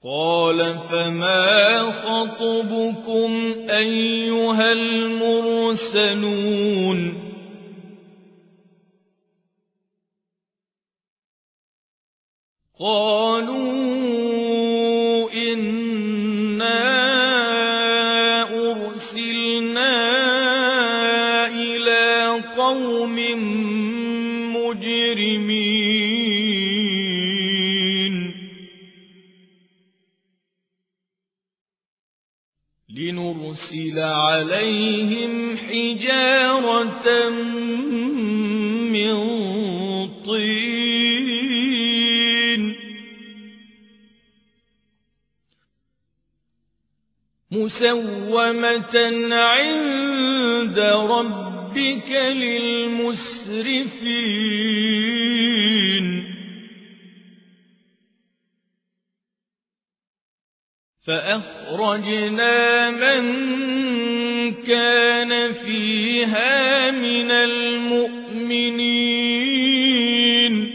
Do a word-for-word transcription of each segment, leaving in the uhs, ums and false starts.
قال فما خطبكم أيها المرسلون قالوا إنا أرسلنا إلى قوم مجرمين لنرسل عليهم حجارة من طين مسومة عند ربك للمسرفين فأخرجنا من كان فيها من المؤمنين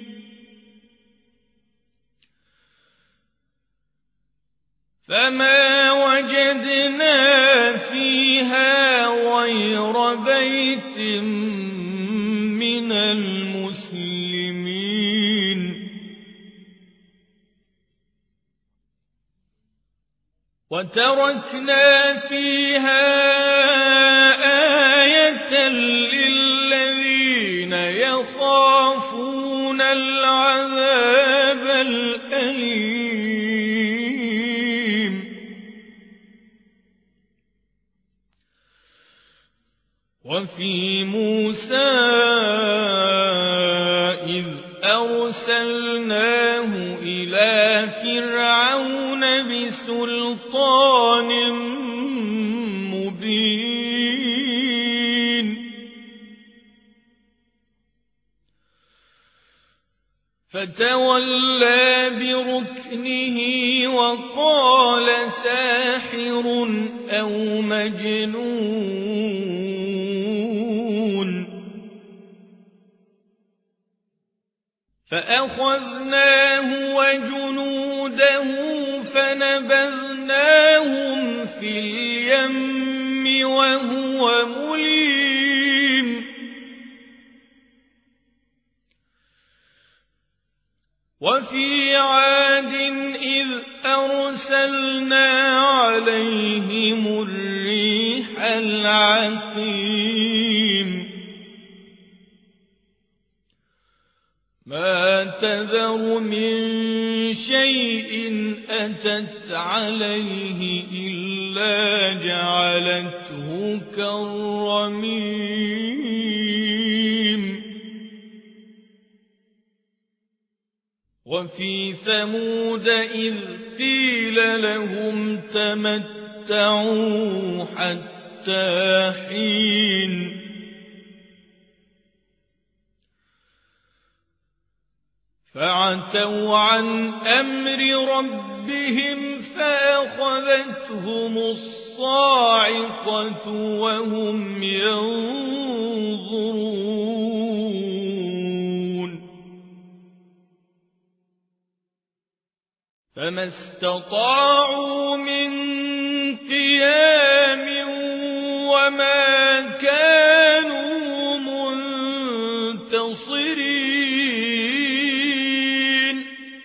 فما وجدنا فيها غير بيت من المسلمين وتركنا فيها آية للذين يخافون العذاب الأليم وفي موسى إذ أرسلناه إلى فرعون بسلطان مبين فتولى بركنه وقال ساحر أو مجنون فأخذناه وجنوده فنبذناهم في اليم وهو مليم وفي عاد إذ أرسلنا عليهم الريح العقيم ما تذر من شيء أتت عليه إلا جعلته كالرميم وفي ثمود إذ قيل لهم تمتعوا حتى حين فعتوا عن أمر ربهم فأخذتهم الصاعقة وهم ينظرون فما استطاعوا من قيام وما كانوا منتصرين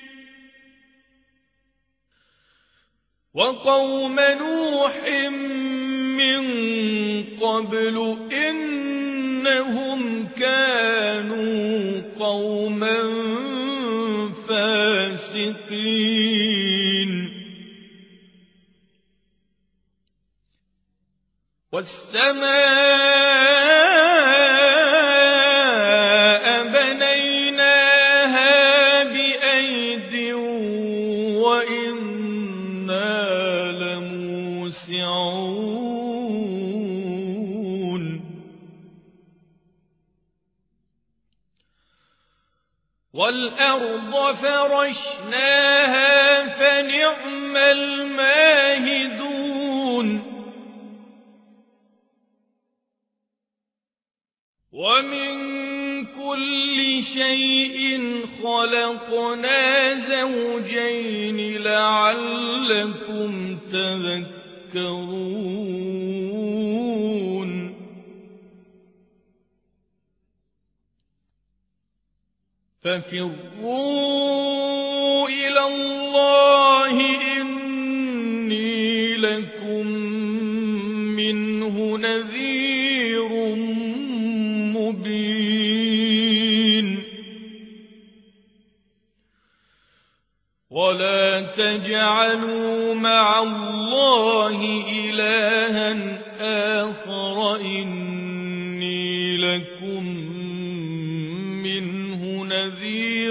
وقوم نوح من قبل إنهم كانوا قوما فاسقين والسماء بنيناها بأيد وإنا لموسعون والأرض فرشناها فنعم الماهدون ومن كل شيء خلقنا زوجين لعلكم لعلكم تذكرون ففروا إلى الله إني لكم منه نذير مبين ولا تجعلوا مع الله إلها آخر إني لكم منه نذير